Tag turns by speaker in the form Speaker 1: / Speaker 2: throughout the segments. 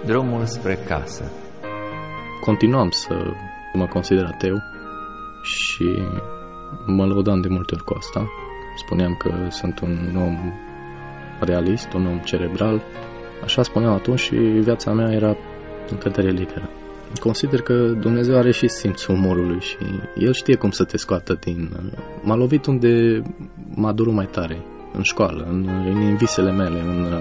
Speaker 1: Drumul spre casă.
Speaker 2: Continuam să mă consider ateu și mă lăudam de multe ori cu asta. Spuneam că sunt un om realist, un om cerebral. Așa spuneam atunci și viața mea era în către literă. Consider că Dumnezeu are și simțul umorului și El știe cum să te scoată din... M-a lovit unde m-a durut mai tare, în școală, în visele mele,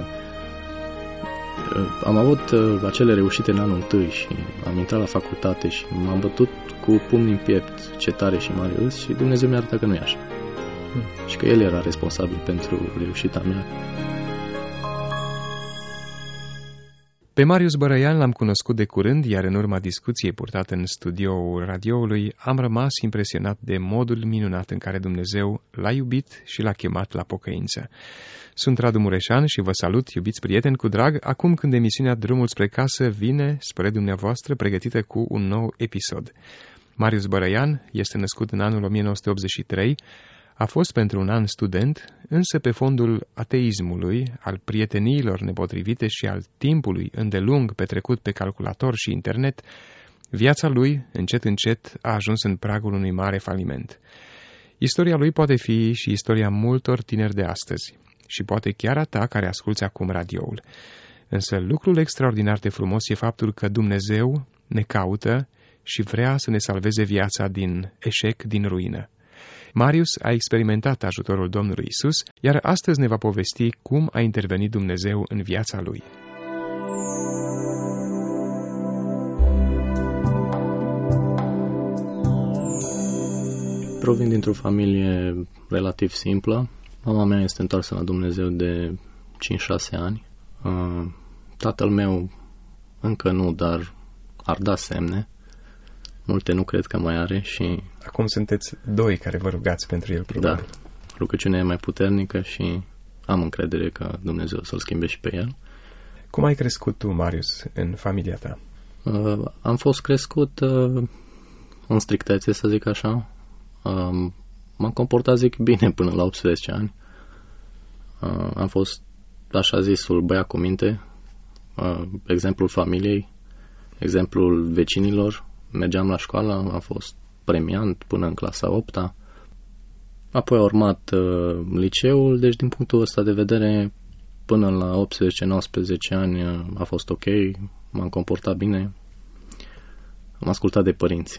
Speaker 2: Am avut acele reușite în anul întâi și am intrat la facultate și m-am bătut cu pumnii în piept ce tare și mare râs și Dumnezeu mi-a arătat că nu e așa. Și că El era responsabil pentru reușita mea.
Speaker 3: Pe Marius Bărăian l-am cunoscut de curând, iar în urma discuției purtate în studioul radioului, am rămas impresionat de modul minunat în care Dumnezeu l-a iubit și l-a chemat la pocăință. Sunt Radu Mureșan și vă salut, iubiți prieteni, cu drag, acum când emisiunea Drumul spre casă vine spre dumneavoastră pregătită cu un nou episod. Marius Bărăian este născut în anul 1983, a fost pentru un an student, însă pe fondul ateismului, al prieteniilor nepotrivite și al timpului îndelung petrecut pe calculator și internet, viața lui, încet încet, a ajuns în pragul unui mare faliment. Istoria lui poate fi și istoria multor tineri de astăzi, și poate chiar a ta care asculți acum radioul. Însă lucrul extraordinar de frumos e faptul că Dumnezeu ne caută și vrea să ne salveze viața din eșec, din ruină. Marius a experimentat ajutorul Domnului Isus, iar astăzi ne va povesti cum a intervenit Dumnezeu în viața lui.
Speaker 2: Provin dintr-o familie relativ simplă. Mama mea este întoarsă la Dumnezeu de 5-6 ani. Tatăl meu încă nu, dar ar da semne. Multe nu cred că mai are și...
Speaker 3: Acum sunteți doi care vă rugați pentru el, probabil.
Speaker 2: Da, rugăciunea e mai puternică și am încredere că Dumnezeu să-l schimbe și pe el.
Speaker 3: Cum ai crescut tu, Marius, în familia ta?
Speaker 2: Am fost crescut în strictețe, să zic așa. M-am comportat, zic, bine până la 18 ani. Am fost, așa zisul, băiat cu minte, exemplul familiei, exemplul vecinilor. Mergeam la școală, am fost premiant până în clasa 8-a. Apoi a urmat liceul, deci din punctul ăsta de vedere, până la 18-19 ani a fost ok, m-am comportat bine, am ascultat de părinți.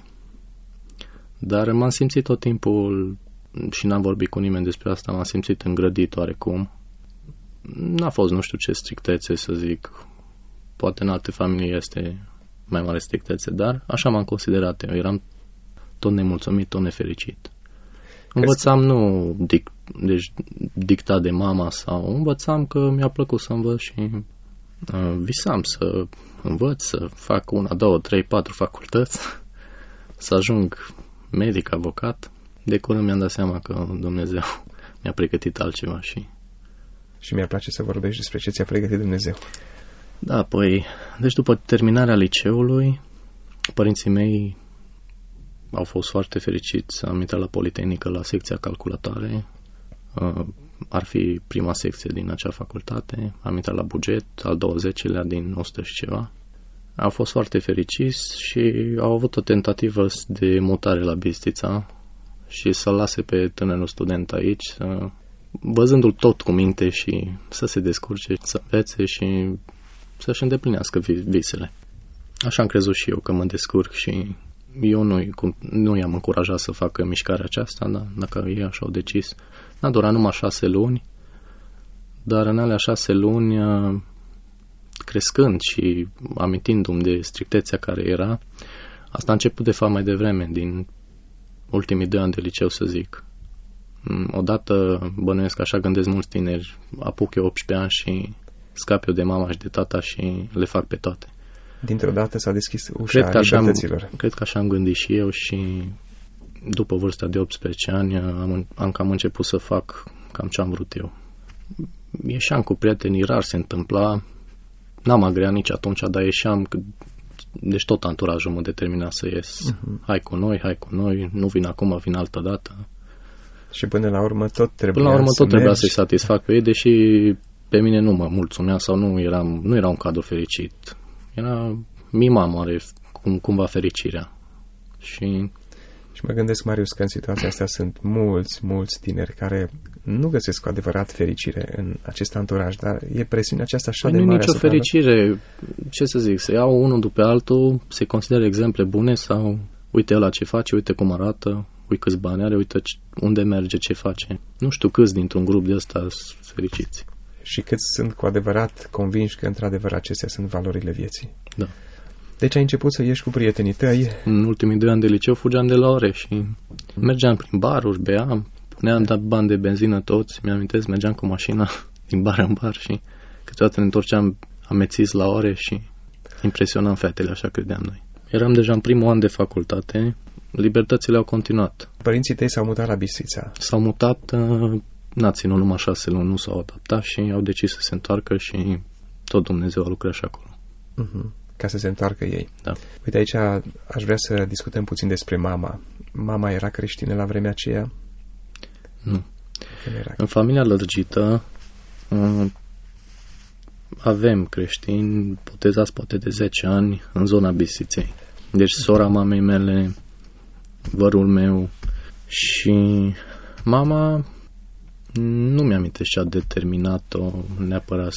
Speaker 2: Dar m-am simțit tot timpul, și n-am vorbit cu nimeni despre asta, m-am simțit îngrădit oarecum. N-a fost nu știu ce strictețe, să zic, poate în alte familii este mai mare strictețe, dar așa m-am considerat eu, eram tot nemulțumit, tot nefericit. Învățam nu dictat de mama sau învățam că mi-a plăcut să învăț și visam să învăț, să fac 1, 2, 3, 4 facultăți, să ajung medic, avocat. De curând mi-am dat seama că Dumnezeu mi-a pregătit altceva și
Speaker 3: mi-ar place să vorbești despre ce ți-a pregătit Dumnezeu.
Speaker 2: Da, deci după terminarea liceului, părinții mei au fost foarte fericiți. Am intrat la Politehnică, la secția calculatoare. Ar fi prima secție din acea facultate. Am intrat la buget, al 20-lea din 100 și ceva. Au fost foarte fericiți și au avut o tentativă de mutare la Bistrița și să lase pe tânărul student aici, văzându-l tot cu minte și să se descurce, să învețe și să-și îndeplinească visele. Așa am crezut și eu că mă descurc și eu nu i-am încurajat să facă mișcarea aceasta, dar dacă ei așa au decis. N-a durat numai 6 luni, dar în alea 6 luni, crescând și amintindu-mi de strictețea care era, asta a început de fapt mai devreme, din ultimii 2 ani de liceu, să zic. Odată, bănuiesc, așa gândesc mulți tineri, apuc eu 18 ani și scap eu de mama și de tata și le fac pe toate.
Speaker 3: Dintr-o dată s-a deschis ușa libertăților.
Speaker 2: Cred că așa am gândit și eu și după vârsta de 18 ani am cam început să fac cam ce am vrut eu. Ieșeam cu prietenii, rar se întâmpla, n-am agreat nici atunci, dar ieșeam, deci tot anturajul mă determina să ies. Hai cu noi, nu vin acum, vin altă dată.
Speaker 3: Și până la urmă tot trebuia
Speaker 2: să-i satisfac pe ei, deși pe mine nu mă mulțumea sau nu era un cadru fericit. Era mima mare, cumva fericirea. Și
Speaker 3: mă gândesc, Marius, că în situația asta sunt mulți tineri care nu găsesc cu adevărat fericire în acest anturaj, dar e presiunea aceasta așa de mare.
Speaker 2: Nu e nicio fericire, ce să zic, se iau unul după altul, se consideră exemple bune sau uite ăla ce face, uite cum arată, uite câți bani are, uite unde merge, ce face. Nu știu câți dintr-un grup de ăsta sunt fericiți.
Speaker 3: Și câți sunt cu adevărat convinși că într-adevăr acestea sunt valorile vieții.
Speaker 2: Da.
Speaker 3: Deci ai început să ieși cu prietenii tăi?
Speaker 2: În ultimii 2 ani de liceu fugeam de la ore și mergeam prin baruri, beam, puneam bani de benzină toți, mi-amintesc, mergeam cu mașina din bar în bar și câteodată ne întorceam amețiți la ore și impresionam fetele, așa credeam noi. Eram deja în primul an de facultate, libertățile au continuat.
Speaker 3: Părinții tăi s-au mutat la Bistrița?
Speaker 2: S-au mutat, n-a ținut numai 6 luni, nu s-au adaptat și au decis să se întoarcă și tot Dumnezeu a lucrat și acolo.
Speaker 3: Ca să se întoarcă ei.
Speaker 2: Da.
Speaker 3: Uite, aici aș vrea să discutăm puțin despre mama. Mama era creștină la vremea aceea?
Speaker 2: Nu. În familia lărgită avem creștini botezați poate de 10 ani în zona Bistriței. Deci sora mamei mele, vărul meu și mama nu mi-amintesc ce a determinat-o neapărat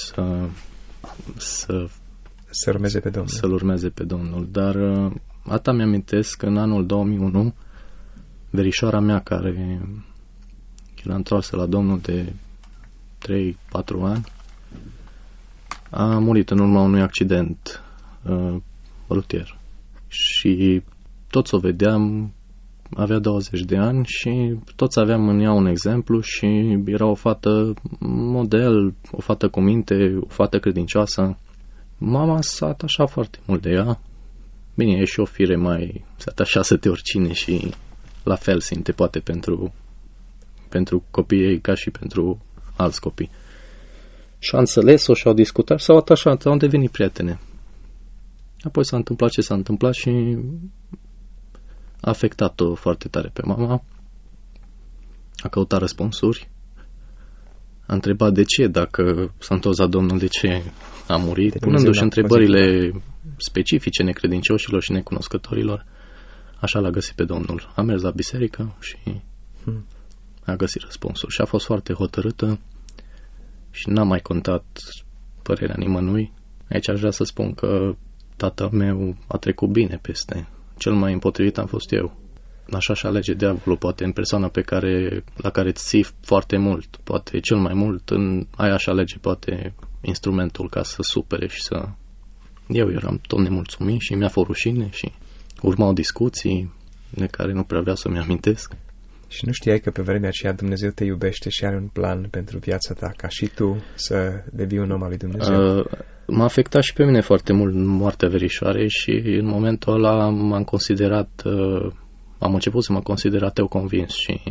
Speaker 2: să-l urmeze pe Domnul. Dar atâta mi-amintesc că în anul 2001 verișoara mea, care era întoarsă la Domnul de 3-4 ani, a murit în urma unui accident rutier. Și toți o vedeam, avea 20 de ani și toți aveam în ea un exemplu și era o fată model, o fată cu minte, o fată credincioasă. Mama s-a atașat foarte mult de ea. Bine, e și o fire mai... se atașează de oricine și la fel simte poate pentru copiii ei ca și pentru alți copii. Și-a înțeles-o și-au discutat, s-au atașat, au devenit prietene. Apoi s-a întâmplat ce s-a întâmplat și a afectat-o foarte tare pe mama. A căutat răspunsuri. A întrebat de ce, dacă s-a întors la Domnul, de ce a murit, punându-și întrebările specifice necredincioșilor și necunoscătorilor. Așa l-a găsit pe Domnul. A mers la biserică și a găsit răspunsul. Și a fost foarte hotărâtă și n-a mai contat părerea nimănui. Aici aș vrea să spun că tatăl meu a trecut bine peste. Cel mai împotrivit am fost eu. Așa și alege diavolul, poate în persoana la care ții foarte mult, poate cel mai mult, aia și alege poate instrumentul ca să supere și să... Eu eram tot nemulțumit și mi-a fost rușine și urmau discuții de care nu prea vreau să-mi amintesc.
Speaker 3: Și nu știai că pe vremea aceea Dumnezeu te iubește și are un plan pentru viața ta, ca și tu să devii un om al lui Dumnezeu?
Speaker 2: M-a afectat și pe mine foarte mult moartea verișoarei și în momentul ăla am început să mă consider ateu convins și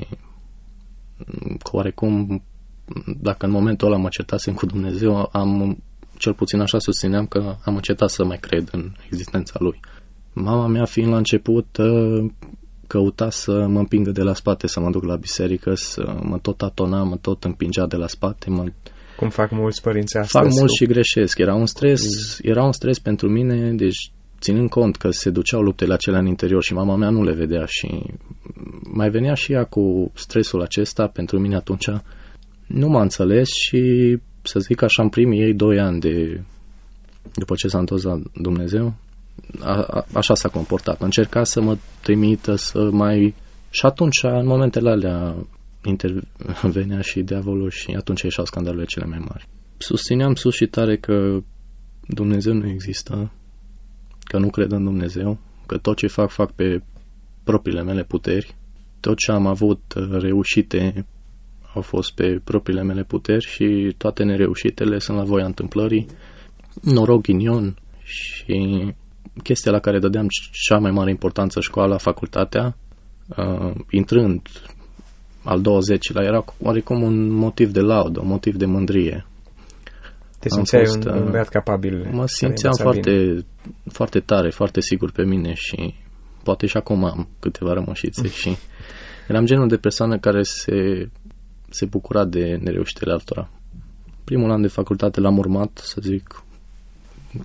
Speaker 2: oarecum, dacă în momentul ăla mă certasem cu Dumnezeu, cel puțin așa susțineam că am încetat să mai cred în existența Lui. Mama mea, fiind la început, căuta să mă împingă de la spate, să mă duc la biserică, să mă tot atona, mă tot împingea de la spate.
Speaker 3: Cum fac mulți părinți astăzi?
Speaker 2: Fac mult și greșesc. Era un stres pentru mine, deci ținând cont că se duceau luptele acelea în interior și mama mea nu le vedea și mai venea și ea cu stresul acesta, pentru mine atunci nu m-a înțeles și, să zic așa, în primii ei 2 ani după ce s-a întors la Dumnezeu, așa s-a comportat. Încerca să mă trimită și atunci, în momentele alea, intervenea și diavolul și atunci ieșeau scandalurile cele mai mari. Susțineam sus și tare că Dumnezeu nu există, că nu cred în Dumnezeu, că tot ce fac pe propriile mele puteri, tot ce am avut reușite au fost pe propriile mele puteri și toate nereușitele sunt la voia întâmplării, noroc, ghinion. Și chestia la care dădeam cea mai mare importanță, școala, facultatea, intrând al 20-lea, era oarecum un motiv de laudă, un motiv de mândrie.
Speaker 3: Te simțeai un băiat capabil?
Speaker 2: Mă simțeam foarte tare, foarte sigur pe mine și poate și acum am câteva rămășițe și eram genul de persoană care se bucura de nereușitele altora. Primul an de facultate l-am urmat, să zic, cu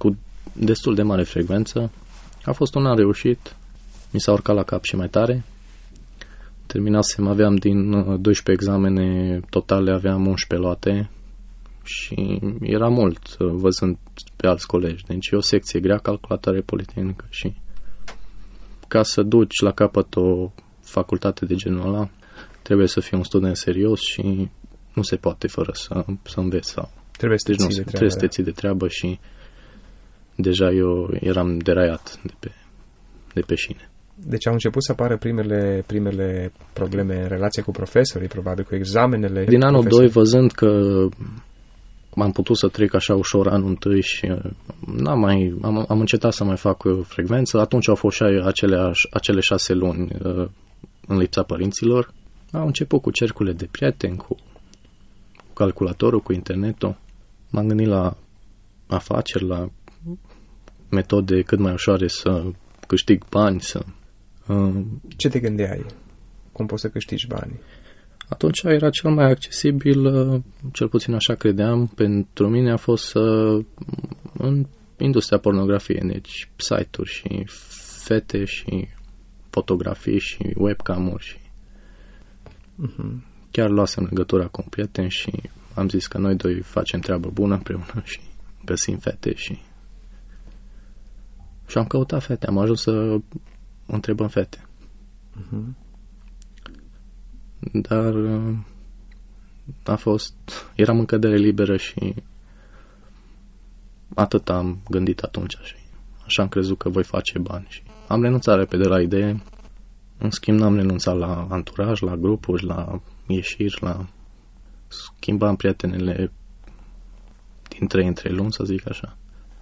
Speaker 2: destul de mare frecvență. A fost un an reușit, mi s-a urcat la cap și mai tare. Terminasem, aveam din 12 examene totale, aveam 11 luate și era mult văzând pe alți colegi. Deci e o secție grea, calculatoare politehnică, și ca să duci la capăt o facultate de genul ăla, trebuie să fii un student serios și nu se poate fără să înveți. Sau
Speaker 3: trebuie să
Speaker 2: te ții de treabă și deja eu eram deraiat de pe șine.
Speaker 3: Deci au început să apară primele probleme în relație cu profesorii, probabil cu examenele.
Speaker 2: Din anul 2, văzând că am putut să trec așa ușor anul întâi și am încetat să mai fac frecvență, atunci au fost și acele 6 luni în lipsa părinților. Au început cu cercurile de prieteni, cu calculatorul, cu internetul. M-am gândit la afaceri, la metode cât mai ușoare să câștig bani.
Speaker 3: Ce te gândeai? Cum poți să câștigi bani?
Speaker 2: Atunci era cel mai accesibil, cel puțin așa credeam, pentru mine a fost în industria pornografiei, deci site-uri și fete și fotografii și webcam-uri și chiar luasem legătura cu un prieten și am zis că noi doi facem treabă bună împreună și găsim fete și am căutat fete, am ajuns să întrebăm fete. Dar eram în cădere liberă și atât am gândit atunci și așa am crezut că voi face bani și am renunțat repede la idee. În schimb n-am renunțat la anturaj, la grupuri, la ieșiri, la schimbam prietenele din 3 în 3 luni, să zic așa.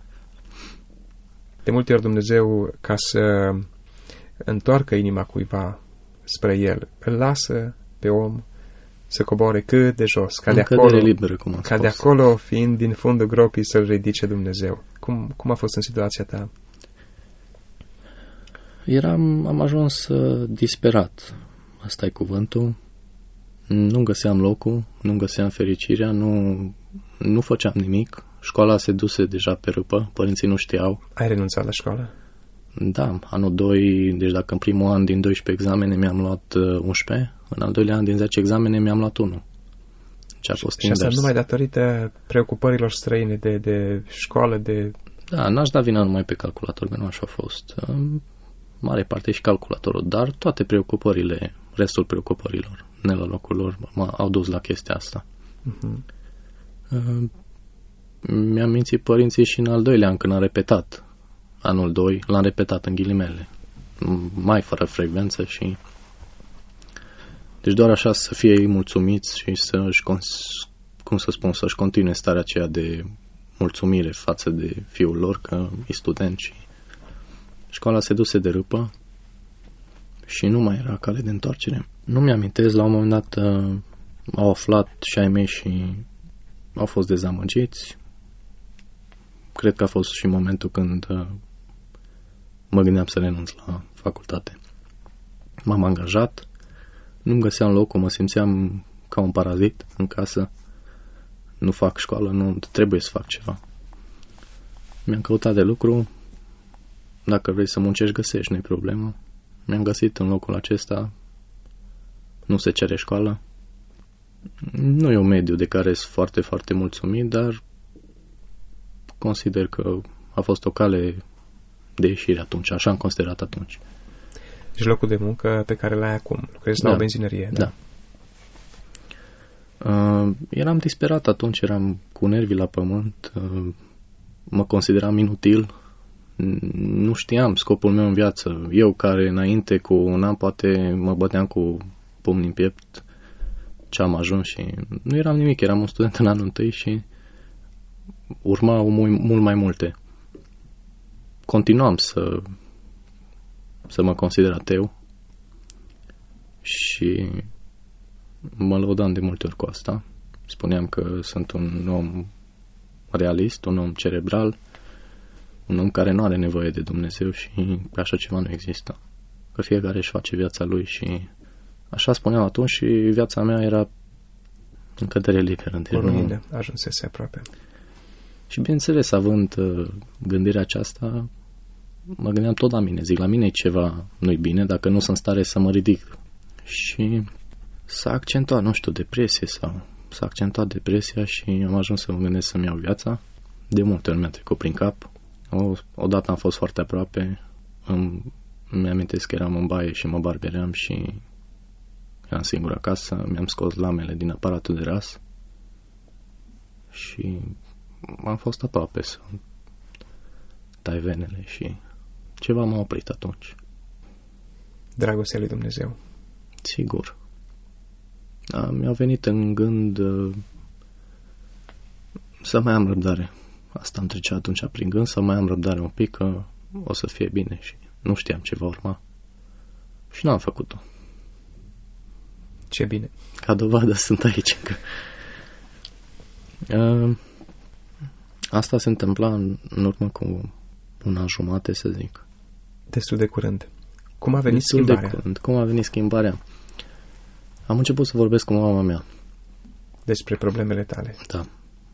Speaker 3: De multe ori Dumnezeu, ca să întoarcă inima cuiva spre El, îl lasă pe om să coboare cât de jos, ca de acolo,
Speaker 2: liberă, cum am
Speaker 3: ca
Speaker 2: spus.
Speaker 3: de acolo, fiind din fundul gropii, să-L ridice Dumnezeu. Cum a fost în situația ta?
Speaker 2: Am ajuns disperat, asta e cuvântul. Nu găseam locul, nu găseam fericirea, nu făceam nimic. Școala se duse deja pe râpă, părinții nu știau.
Speaker 3: Ai renunțat la școală?
Speaker 2: Da, anul 2, deci dacă în primul an din 12 examene mi-am luat 11, în al doilea an din 10 examene mi-am luat 1. Și a fost
Speaker 3: și asta numai datorită preocupărilor străine de școală, de...
Speaker 2: Da, n-aș da vina numai pe calculator, că nu așa a fost. Mare parte și calculatorul, dar toate preocupările, restul preocupărilor, ne la locul lor, au dus la chestia asta. Mi-am mințit părinții și în al doilea an, când am repetat anul 2, l-am repetat în ghilimele, mai fără frecvență și deci doar așa să fie ei mulțumiți și să-și continue starea aceea de mulțumire față de fiul lor că e student și școala se duse de râpă și nu mai era cale de întoarcere. Nu mi-amintesc, la un moment dat au aflat și ai mei și au fost dezamăgiți. Cred că a fost și momentul când mă gândeam să renunț la facultate. M-am angajat, nu-mi găseam locul, mă simțeam ca un parazit în casă. Nu fac școală, nu trebuie să fac ceva. Mi-am căutat de lucru. Dacă vrei să muncești, găsești, nu-i problemă. Mi-am găsit în locul acesta. Nu se cere școală. Nu e un mediu de care sunt foarte, foarte mulțumit, dar consider că a fost o cale de ieșire atunci, așa am considerat atunci.
Speaker 3: Deci locul de muncă pe care l-ai acum, lucrezi la o benzinărie, da?
Speaker 2: Eram disperat atunci, eram cu nervii la pământ, mă consideram inutil, nu știam scopul meu în viață. Eu care înainte cu un an poate mă băteam cu pumnii în piept ce am ajuns și nu eram nimic, eram un student în anul întâi și urmau mult mai multe. Continuam să mă consider ateu și mă lăudam de multe ori cu asta. Spuneam că sunt un om realist, un om cerebral, un om care nu are nevoie de Dumnezeu și pe așa ceva nu există. Că fiecare își face viața lui și așa spuneam atunci și viața mea era în cădere liberă.
Speaker 3: Urmările ajunsese aproape.
Speaker 2: Și bineînțeles, având gândirea aceasta, mă gândeam tot la mine. Zic, la mine ceva nu-i bine, dacă nu sunt în stare să mă ridic. Și s-a accentuat, nu știu, depresie sau s-a accentuat depresia și am ajuns să mă gândesc să-mi iau viața. De multe ori mi-a trecut prin cap. Odată am fost foarte aproape. Mi-amintesc că eram în baie și mă barbeream și eram singur acasă. Mi-am scos lamele din aparatul de ras și am fost aproape să tai venele și ceva m-a oprit atunci.
Speaker 3: Dragostea lui Dumnezeu.
Speaker 2: Sigur. Mi-a venit în gând să mai am răbdare. Asta îmi trecea atunci prin gând, să mai am răbdare un pic, că o să fie bine și nu știam ce va urma. Și n-am făcut-o.
Speaker 3: Ce bine.
Speaker 2: Ca dovadă sunt aici încă. Asta se întâmpla în urmă cu un an jumate, să zic.
Speaker 3: Destul de curând. Cum a venit schimbarea?
Speaker 2: Cum a venit schimbarea? Am început să vorbesc cu mama mea.
Speaker 3: Despre problemele tale.
Speaker 2: Da.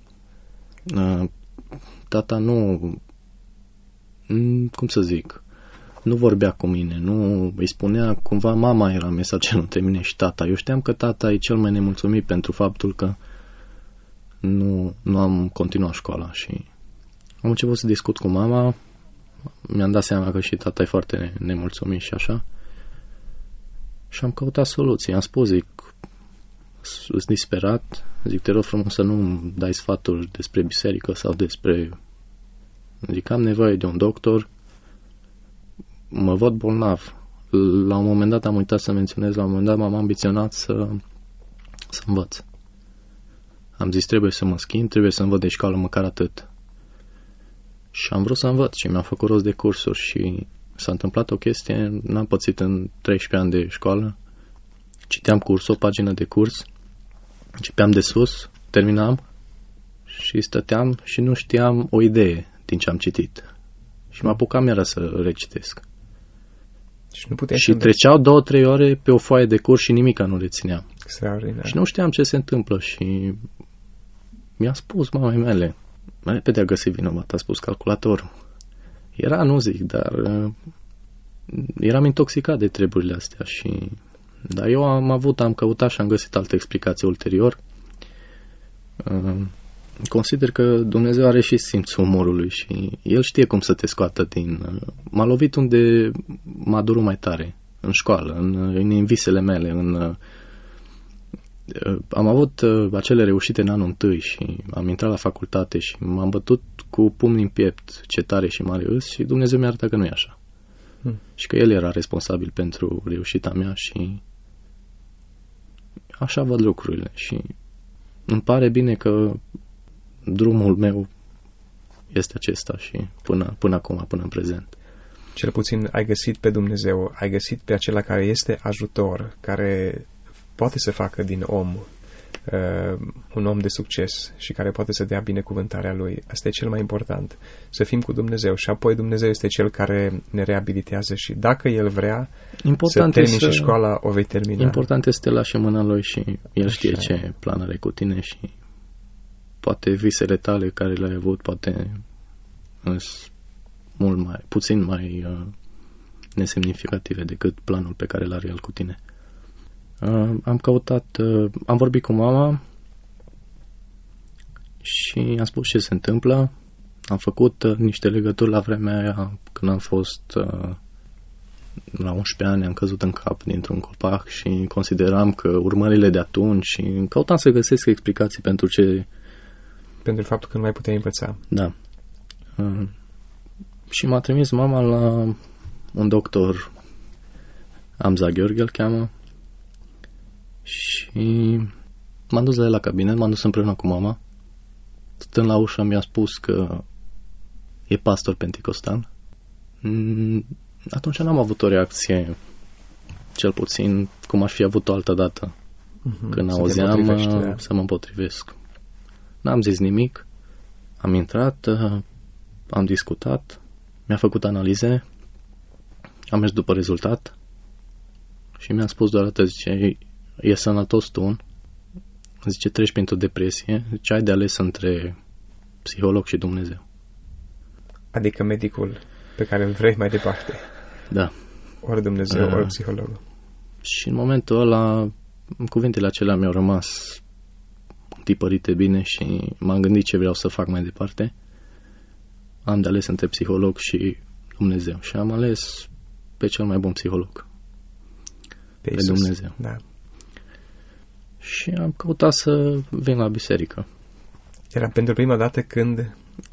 Speaker 2: Tata nu... Cum să zic? Nu vorbea cu mine. Nu îi spunea... Cumva mama era mesagerul între mine și tata. Eu știam că tata e cel mai nemulțumit pentru faptul că nu am continuat școala și am început să discut cu mama. Mi-am dat seama că și tata e foarte nemulțumit și așa. Și am căutat soluții. Am spus, zic, sunt disperat. Zic, te rog frumos să nu dai sfaturi despre biserică sau despre... Zic, am nevoie de un doctor. Mă văd bolnav. La un moment dat am uitat să menționez, la un moment dat m-am ambiționat să învăț. Am zis, trebuie să mă schimb, trebuie să învăț de școală măcar atât. Și am vrut să învăț și mi-am făcut rost de cursuri și s-a întâmplat o chestie, n-am pățit în 13 ani de școală. Citeam cursul, o pagină de curs, începeam de sus, terminam și stăteam și nu știam o idee din ce am citit. Și mă apucam iară să recitesc. Și treceau 2-3 ore pe o foaie de curs și nimica nu le țineam.
Speaker 3: Extraordinar.
Speaker 2: Și nu știam ce se întâmplă și mi-a spus mamei mele, mai repede a găsit vinovat, a spus calculatorul. Era, nu zic, dar eram intoxicat de treburile astea și... Dar eu am căutat și am găsit alte explicații ulterior. Consider că Dumnezeu are și simțul umorului și El știe cum să te scoată din... M-a lovit unde m-a durut mai tare, în școală, în visele mele, am avut acele reușite în anul întâi și am intrat la facultate și m-am bătut cu pumnii în piept, ce tare și mare îs, și Dumnezeu mi-a arătat că nu e așa. Și că El era responsabil pentru reușita mea și așa văd lucrurile și îmi pare bine că drumul meu este acesta și până acum, până în prezent.
Speaker 3: Cel puțin ai găsit pe Dumnezeu, ai găsit pe acela care este ajutor, care poate să facă din om un om de succes și care poate să dea binecuvântarea lui. Asta e cel mai important. Să fim cu Dumnezeu și apoi Dumnezeu este cel care ne reabilitează și dacă El vrea să termini și școala, o vei termina.
Speaker 2: Important este să te lași în mâna Lui și El știe ce plan are cu tine și poate visele tale care le-ai avut poate puțin mai nesemnificative decât planul pe care l-are El cu tine. Am vorbit cu mama și am spus ce se întâmplă. Am făcut niște legături la vremea aia când am fost la 11 ani, am căzut în cap dintr-un copac și consideram că urmările de atunci și căutam să găsesc explicații pentru
Speaker 3: faptul că nu mai puteai învăța.
Speaker 2: Da. Și m-a trimis mama la un doctor, Amza Gheorghe îl cheamă, și m-am dus la el la cabinet, m-am dus împreună cu mama. Stând la ușă mi-a spus că e pastor penticostal. Atunci n-am avut o reacție, cel puțin cum aș fi avut-o altă dată. Când auzeam să mă împotrivesc. N-am zis nimic, am intrat, am discutat, mi-a făcut analize, am mers după rezultat și mi-a spus doar atât, zice, e sănătos tu, zice, treci printr-o depresie, zice, ai de ales între psiholog și Dumnezeu.
Speaker 3: Adică medicul pe care îl vrei mai departe.
Speaker 2: Da.
Speaker 3: Ori Dumnezeu, ori psihologul.
Speaker 2: Și în momentul ăla, cuvintele acelea mi-au rămas tipărite bine și m-am gândit ce vreau să fac mai departe. Am de ales între psiholog și Dumnezeu și am ales pe cel mai bun psiholog. Pe Dumnezeu.
Speaker 3: Da.
Speaker 2: Și am căutat să vin la biserică.
Speaker 3: Era pentru prima dată când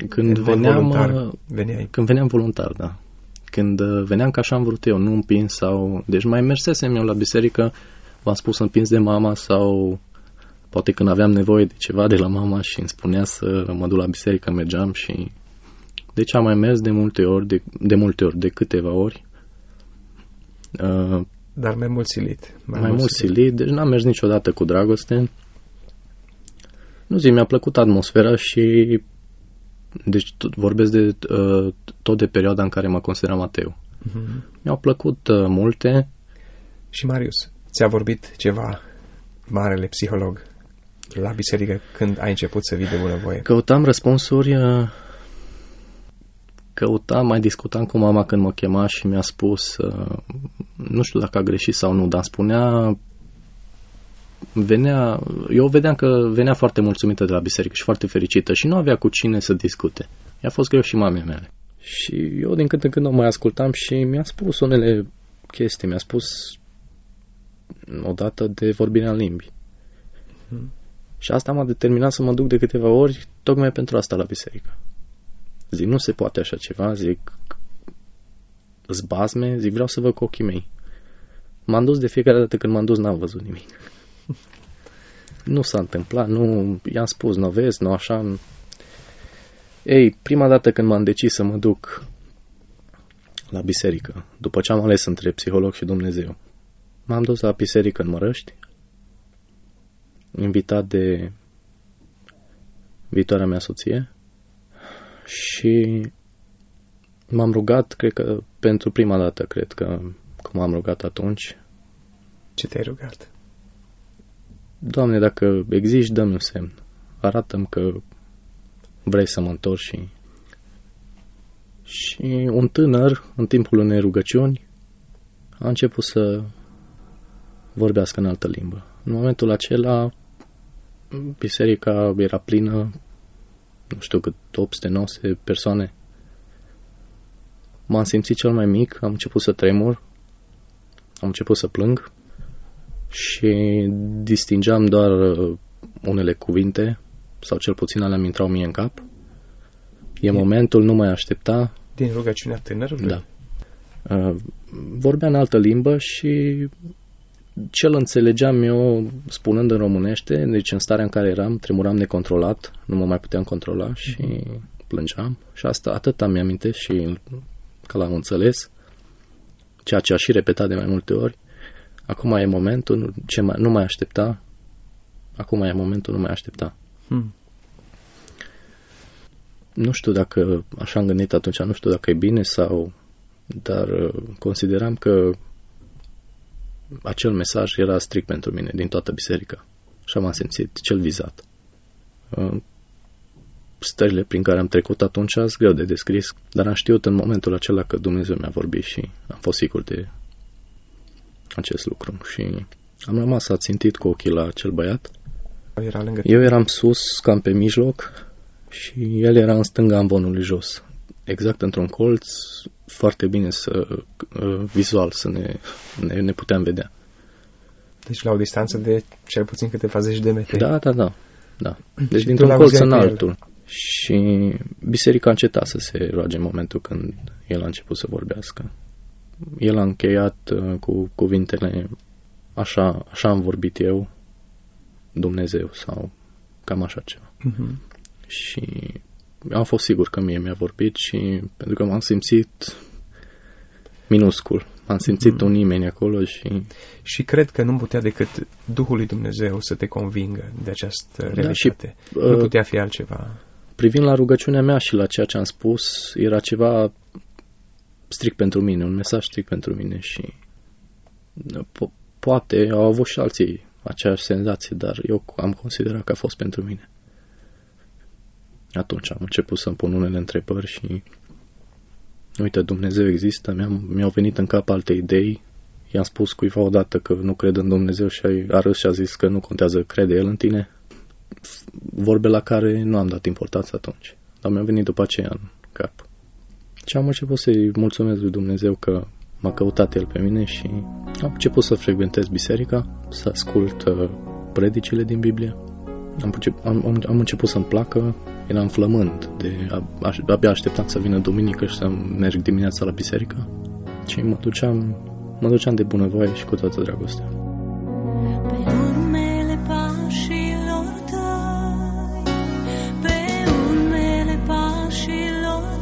Speaker 2: veneam voluntar, da. Când veneam ca așa am vrut eu, nu împins sau... Deci mai mersesem eu la biserică, v-am spus împins de mama sau poate când aveam nevoie de ceva de la mama și îmi spunea să mă duc la biserică, mergeam și... Deci am mai mers de multe ori, de câteva ori.
Speaker 3: Dar mai mult silit.
Speaker 2: Mai mult silit, deci n-am mers niciodată cu dragoste. Nu zic, mi-a plăcut atmosfera și... Deci vorbesc de tot de perioada în care mă consideram ateu. Mi-au plăcut multe.
Speaker 3: Și Marius, ți-a vorbit ceva marele psiholog la biserică când ai început să vii de bunăvoie?
Speaker 2: Căutam răspunsuri, mai discutam cu mama când mă chema și mi-a spus, nu știu dacă a greșit sau nu, dar spunea, eu vedeam că venea foarte mulțumită de la biserică și foarte fericită și nu avea cu cine să discute. I-a fost greu și mamei mele. Și eu din când în când o mai ascultam și mi-a spus unele chestii, mi-a spus odată de vorbirea în limbi. Și asta m-a determinat să mă duc de câteva ori tocmai pentru asta la biserică. Zic, nu se poate așa ceva, zic, zbazme, zic, vreau să văd cu ochii mei. M-am dus de fiecare dată când m-am dus, n-am văzut nimic. Nu s-a întâmplat, nu, i-am spus, nu vezi, nu așa. Ei, prima dată când m-am decis să mă duc la biserică, după ce am ales între psiholog și Dumnezeu, m-am dus la biserică în Mărăști, invitat de viitoarea mea soție și m-am rugat, cred că pentru prima dată, cred că m-am rugat atunci.
Speaker 3: Ce te-ai rugat?
Speaker 2: Doamne, dacă existi, dă-mi un semn. Arată-mi că vrei să mă întorc și un tânăr, în timpul unei rugăciuni, a început să vorbească în altă limbă. În momentul acela, biserica era plină, nu știu cât, 800-900 persoane. M-am simțit cel mai mic, am început să tremur, am început să plâng și distingeam doar unele cuvinte, sau cel puțin alea mi intrau mie în cap. E momentul, nu mai aștepta.
Speaker 3: Din rugăciunea tânărului?
Speaker 2: Da. Vorbea în altă limbă și ce-l înțelegeam eu spunând în românește, deci în starea în care eram, tremuram necontrolat, nu mă mai puteam controla și plângeam. Și asta atât am amintesc și că l-am înțeles, ceea ce a și repetat de mai multe ori. Acum e momentul, nu mai aștepta. Acum e momentul, nu mai aștepta. Nu știu dacă, așa am gândit atunci, nu știu dacă e bine sau... Dar consideram că acel mesaj era strict pentru mine, din toată biserica. Așa m-am simțit, cel vizat. Stările prin care am trecut atunci sunt greu de descris, dar am știut în momentul acela că Dumnezeu mi-a vorbit și am fost sigur de acest lucru. Și am rămas ațintit cu ochii la acel băiat. Eu eram sus, cam pe mijloc, și el era în stânga amvonului jos. Exact într-un colț, foarte bine vizual să ne puteam vedea.
Speaker 3: Deci la o distanță de cel puțin câteva zeci de metri.
Speaker 2: Da. Deci dintr-un colț în altul. Și biserica a încetat să se roage în momentul când el a început să vorbească. El a încheiat cu cuvintele așa am vorbit eu, Dumnezeu, sau cam așa ceva. Și am fost sigur că mie mi-a vorbit și pentru că m-am simțit minuscul. Am simțit un nimeni acolo
Speaker 3: și cred că nu putea decât Duhul lui Dumnezeu să te convingă de această realitate. Nu putea fi altceva.
Speaker 2: Privind la rugăciunea mea și la ceea ce am spus, era ceva strict pentru mine, un mesaj strict pentru mine și poate au avut și alții aceeași senzație, dar eu am considerat că a fost pentru mine. atunci am început să-mi pun unele întrebări și uite, Dumnezeu există, mi-au venit în cap alte idei, i-am spus cuiva odată că nu cred în Dumnezeu și a râs și a zis că nu contează, crede El în tine, vorbe la care nu am dat importanță atunci, dar mi-a venit după aceea în cap. Și am început să-i mulțumesc lui Dumnezeu că m-a căutat El pe mine și am început să frecventez biserica, să ascult predicile din Biblie. Am început să-mi placă, eram flămând, abia așteptam să vină duminică și să merg dimineața la biserică și mă duceam de bunăvoie și cu toată dragostea.
Speaker 1: Pe urmele pașilor tăi, pe urmele pașilor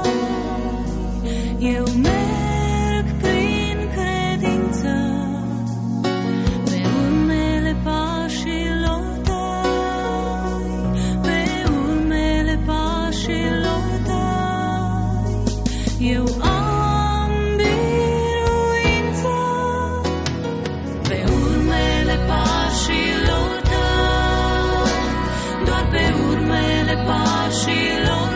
Speaker 1: tăi, eu merg prin credință. Pe urmele pașilor tăi, pe urmele pașilor tăi, eu am biruință. Pe urmele pașilor tăi, doar pe urmele pașilor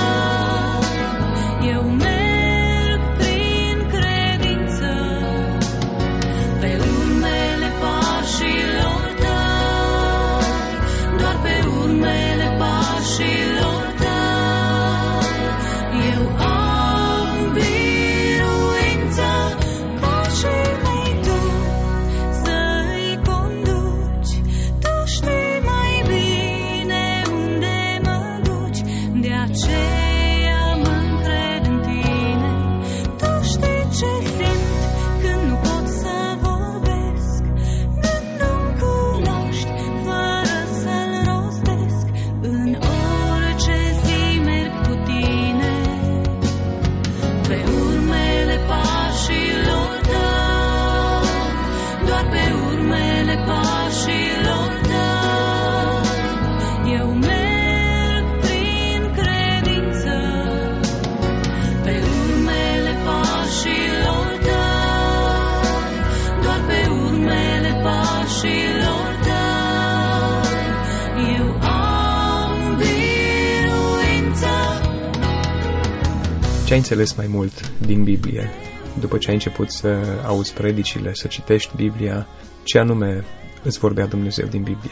Speaker 1: tăi, eu merg prin credință. Pe urmele pașilor tăi, doar pe urmele pașilor tăi, eu am biruință. Pașii mei tu să-i conduci, tu știi mai bine unde mă duci, de aceea mă încred în tine. Tu știi ce simt când nu pot să vorbesc, când nu-mi cunoști fără să-l rostesc. În orice zi merg cu tine. Pe urmele pașilor tăi, doar pe urmele pașilor tăi, eu merg prin credință. Pe urmele pașilor tăi, doar pe urmele pașilor tăi, eu am biruință.
Speaker 3: Ce ai înțeles mai mult din Biblie? După ce ai început să auzi predicile, să citești Biblia, ce anume îți vorbea Dumnezeu din Biblie?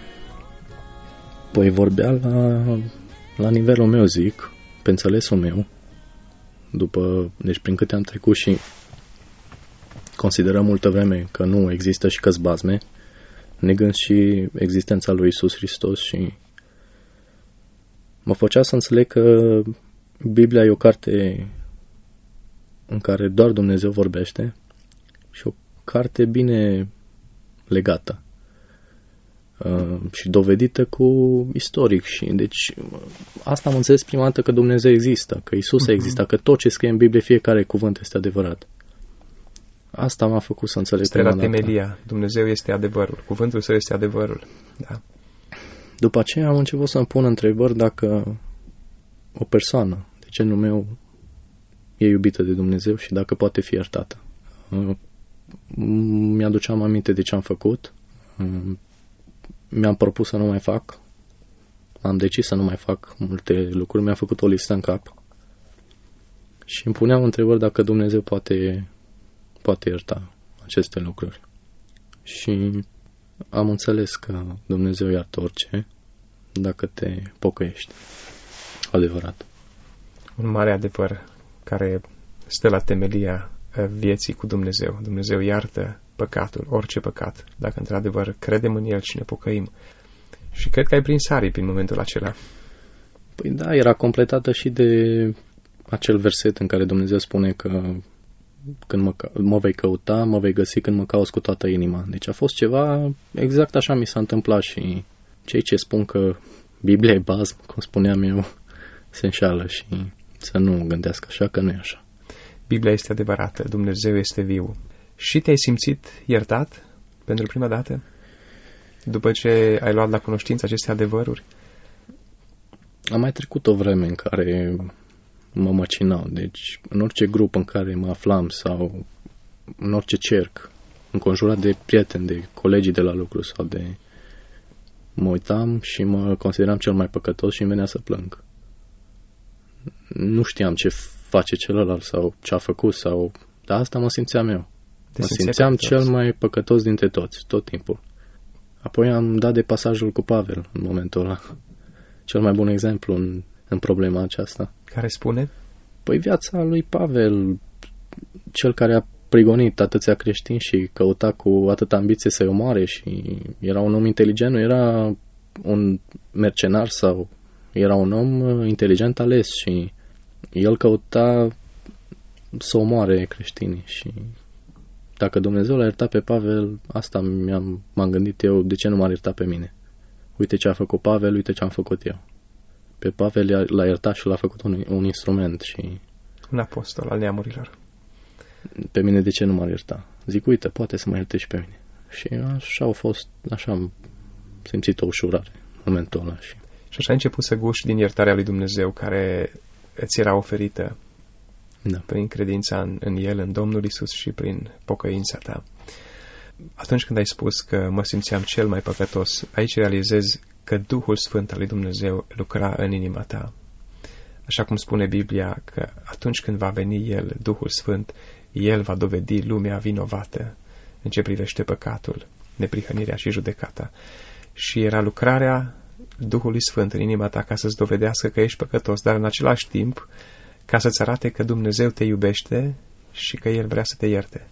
Speaker 2: Păi vorbea la nivelul meu, zic, pe înțelesul meu, deci prin câte am trecut și considerăm multă vreme că nu există și că-s bazme, negând și existența lui Iisus Hristos și mă făcea să înțeleg că Biblia e o carte în care doar Dumnezeu vorbește și o carte bine legată și dovedită cu istoric și deci asta am înțeles prima dată că Dumnezeu există, că Iisus există, că tot ce scrie în Biblie, fiecare cuvânt este adevărat. Asta m-a făcut să înțeleg
Speaker 3: prima dată. Temelia. Dumnezeu este adevărul. Cuvântul său este adevărul. Da.
Speaker 2: După aceea am început să-mi pun întrebări dacă o persoană de genul meu e iubită de Dumnezeu și dacă poate fi iertată. Mi-aduceam aminte de ce am făcut. Mi-am propus să nu mai fac. Am decis să nu mai fac multe lucruri. Mi-am făcut o listă în cap. Și îmi puneam întrebări dacă Dumnezeu poate ierta aceste lucruri. Și am înțeles că Dumnezeu iartă orice dacă te pocăiești. Adevărat.
Speaker 3: Un mare adevăr care stă la temelia vieții cu Dumnezeu. Dumnezeu iartă păcatul, orice păcat, dacă într-adevăr credem în El și ne pocăim. Și cred că ai prins aripi în momentul acela.
Speaker 2: Păi da, era completată și de acel verset în care Dumnezeu spune că când mă vei căuta, mă vei găsi când mă cauți cu toată inima. Deci a fost ceva, exact așa mi s-a întâmplat și cei ce spun că Biblia e bază, cum spuneam eu, se înșală și să nu gândească așa, că nu e așa.
Speaker 3: Biblia este adevărată, Dumnezeu este viu. Și te-ai simțit iertat pentru prima dată? După ce ai luat la cunoștință aceste adevăruri?
Speaker 2: Am mai trecut o vreme în care mă măcinau. Deci, în orice grup în care mă aflam sau în orice cerc, înconjurat de prieteni, de colegii de la lucru sau de Mă uitam și mă consideram cel mai păcătos și îmi venea să plâng. Nu știam ce face celălalt sau ce a făcut, dar asta mă simțeam eu. Mă simțeam cel mai păcătos dintre toți, tot timpul. Apoi am dat de pasajul cu Pavel în momentul ăla. Cel mai bun exemplu în problema aceasta.
Speaker 3: Care spune?
Speaker 2: Păi viața lui Pavel, cel care a prigonit atâția creștini și căuta cu atâta ambiție să-i omoare și era un om inteligent, nu era un mercenar sau era un om inteligent ales și el căuta să omoare creștinii și dacă Dumnezeu l-a iertat pe Pavel, asta m-am gândit eu, de ce nu m-a iertat pe mine? Uite ce a făcut Pavel, uite ce am făcut eu. Pe Pavel l-a iertat și l-a făcut un instrument și...
Speaker 3: Un apostol al neamurilor.
Speaker 2: Pe mine de ce nu m-ar ierta? Zic, uite, poate să mă ierte și pe mine. Și așa au fost, așa am simțit o ușurare în momentul ăla. Și
Speaker 3: așa ai început să guși din iertarea lui Dumnezeu care îți era oferită prin credința în El, în Domnul Iisus și prin pocăința ta. Atunci când ai spus că mă simțeam cel mai păcătos, aici realizezi că Duhul Sfânt al lui Dumnezeu lucra în inima ta. Așa cum spune Biblia că atunci când va veni El, Duhul Sfânt, El va dovedi lumea vinovată în ce privește păcatul, neprihănirea și judecata. Și era lucrarea Duhului Sfânt în inima ta ca să-ți dovedească că ești păcătos, dar în același timp ca să-ți arate că Dumnezeu te iubește și că El vrea să te ierte.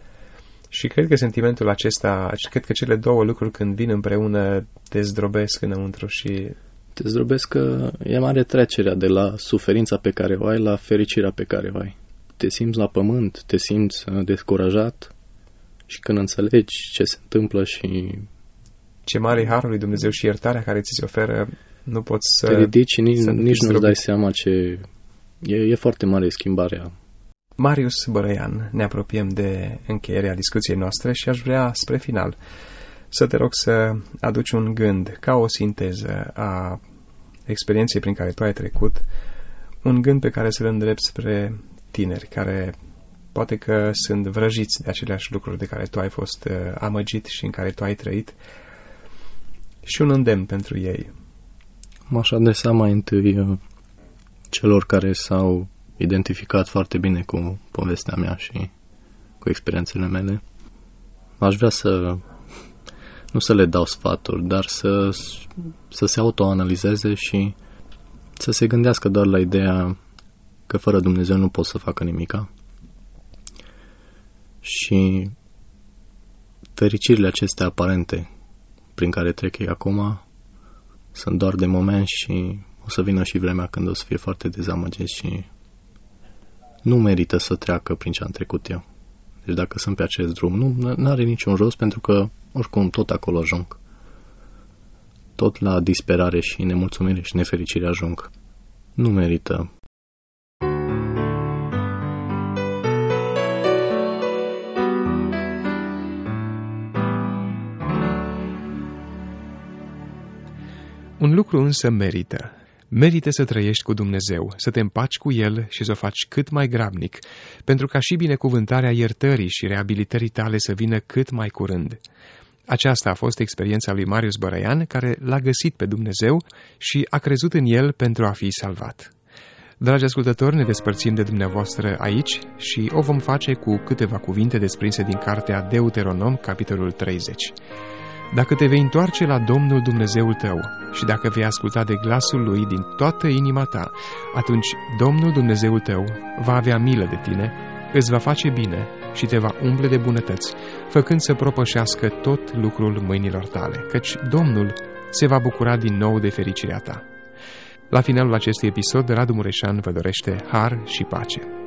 Speaker 3: Și cred că sentimentul acesta, cred că cele două lucruri când vin împreună te zdrobesc înăuntru și...
Speaker 2: Te zdrobesc că e mare trecerea de la suferința pe care o ai la fericirea pe care o ai. Te simți la pământ, te simți descurajat și când înțelegi ce se întâmplă și...
Speaker 3: Ce mare harul lui Dumnezeu și iertarea care ți se oferă, nu poți să...
Speaker 2: Te ridici și nici nu-ți dai seama ce... E foarte mare schimbarea.
Speaker 3: Marius Bărăian, ne apropiem de încheierea discuției noastre și aș vrea, spre final, să te rog să aduci un gând, ca o sinteză a experienței prin care tu ai trecut, un gând pe care să-l îndrepți spre tineri, care poate că sunt vrăjiți de aceleași lucruri de care tu ai fost amăgit și în care tu ai trăit, și un îndemn pentru ei.
Speaker 2: M-aș adresa mai întâi celor care s-au identificat foarte bine cu povestea mea și cu experiențele mele. Aș vrea nu să le dau sfaturi, dar să se autoanalizeze și să se gândească doar la ideea că fără Dumnezeu nu pot să facă nimica. Și fericirile acestea aparente prin care trec ei acum sunt doar de moment și o să vină și vremea când o să fie foarte dezamăgiți și nu merită să treacă prin ce am trecut eu. Deci dacă sunt pe acest drum, nu are niciun rost pentru că oricum tot acolo ajung. Tot la disperare și nemulțumire și nefericire ajung. Nu merită.
Speaker 3: Un lucru însă merită. Merită să trăiești cu Dumnezeu, să te împaci cu El și să o faci cât mai grabnic, pentru ca și binecuvântarea iertării și reabilitării tale să vină cât mai curând. Aceasta a fost experiența lui Marius Bărăian, care l-a găsit pe Dumnezeu și a crezut în El pentru a fi salvat. Dragi ascultători, ne despărțim de dumneavoastră aici și o vom face cu câteva cuvinte desprinse din cartea Deuteronom, capitolul 30. Dacă te vei întoarce la Domnul Dumnezeul tău și dacă vei asculta de glasul Lui din toată inima ta, atunci Domnul Dumnezeul tău va avea milă de tine, îți va face bine și te va umple de bunătăți, făcând să propășească tot lucrul mâinilor tale, căci Domnul se va bucura din nou de fericirea ta. La finalul acestui episod, Radu Mureșan vă dorește har și pace.